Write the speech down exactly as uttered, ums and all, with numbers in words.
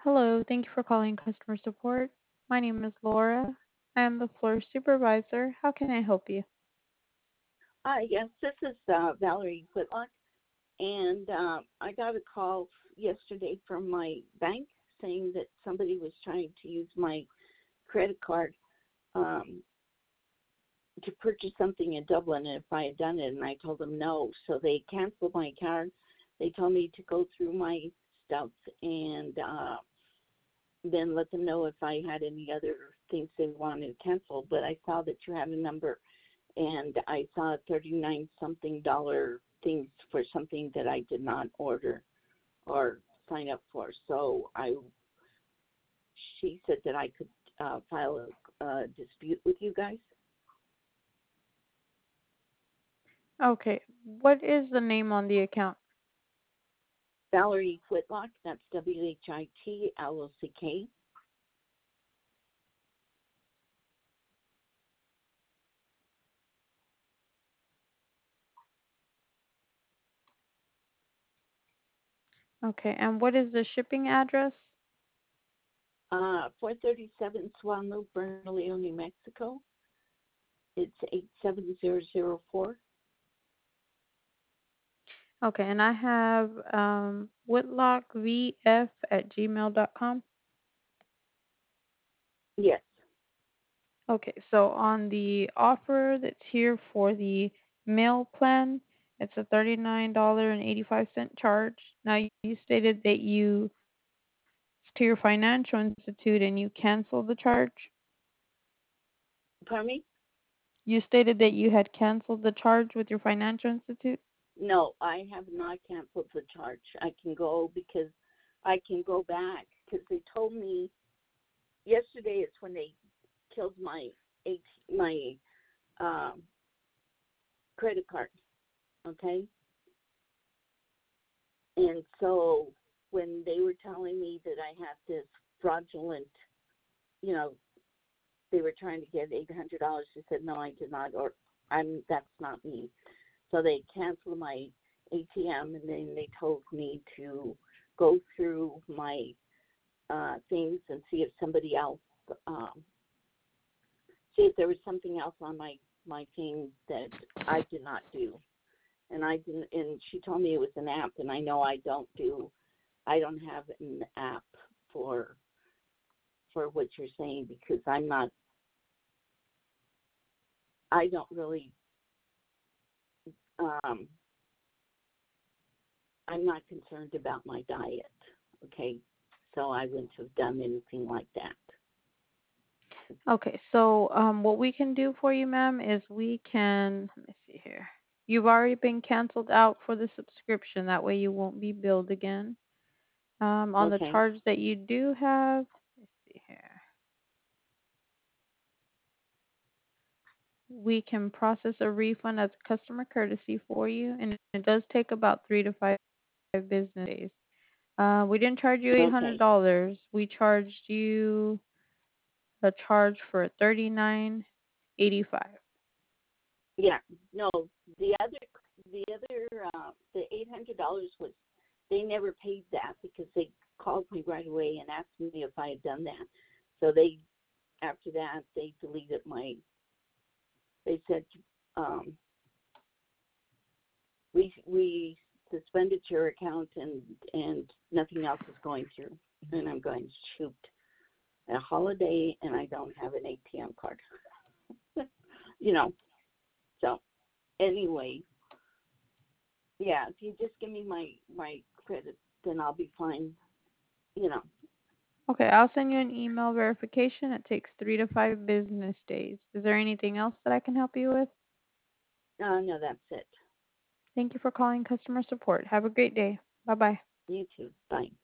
Hello, thank you for calling customer support. My name is Laura. I am the floor supervisor. How can I help you? Hi, yes, this is uh, Valerie Whitlock, and uh, I got a call yesterday from my bank saying that somebody was trying to use my credit card um, to purchase something in Dublin, and if I had done it, and I told them no, so they canceled my card. They told me to go through my stuff and uh, then let them know if I had any other things they wanted to cancel. But I saw that you had a number, and I saw thirty-nine something dollar things for something that I did not order or sign up for. So I, she said that I could uh, file a, a dispute with you guys. Okay, what is the name on the account? Valerie Whitlock, that's W H I T L O C K. Okay, and what is the shipping address? Uh, four thirty-seven Swan Loop, Bernalillo, New Mexico. It's eight seven zero zero four. Okay, and I have um, whitlockvf at gmail dot com. Yes. Okay, so on the offer that's here for the mail plan, it's a thirty-nine dollars and eighty-five cents charge. Now, you stated that you to your financial institute and you canceled the charge. Pardon me? You stated that you had canceled the charge with your financial institute. No, I have not canceled the charge. I can go because I can go back because they told me yesterday is when they killed my H, my um, credit card. Okay, and so when they were telling me that I had this fraudulent, you know, they were trying to get eight hundred dollars. She said, no, I did not, or I'm that's not me. So they canceled my A T M, and then they told me to go through my uh, things and see if somebody else, um, see if there was something else on my my thing that I did not do. And I didn't. And she told me it was an app, and I know I don't do. I don't have an app for for what you're saying because I'm not. I don't really. Um, I'm not concerned about my diet. Okay, so I wouldn't have done anything like that. Okay, so um, what we can do for you, ma'am, is we can, let me see here. You've already been canceled out for the subscription. That way you won't be billed again. Um, on the Okay. charge that you do have, let's see here. We can process a refund as a customer courtesy for you, and it does take about three to five business days. Uh, we didn't charge you Okay. eight hundred dollars. We charged you a charge for thirty-nine eighty-five. Yeah. No. The other. The other. Uh, the eight hundred dollars was. They never paid that because they called me right away and asked me if I had done that. So they. After that, they deleted my. They said, um, we we suspended your account and and nothing else is going through. And I'm going, shoot, a holiday and I don't have an A T M card. you know. So anyway, yeah, if you just give me my my credit, then I'll be fine. You know. Okay, I'll send you an email verification. It takes three to five business days. Is there anything else that I can help you with? Uh, no, that's it. Thank you for calling customer support. Have a great day. Bye bye. You too. Bye.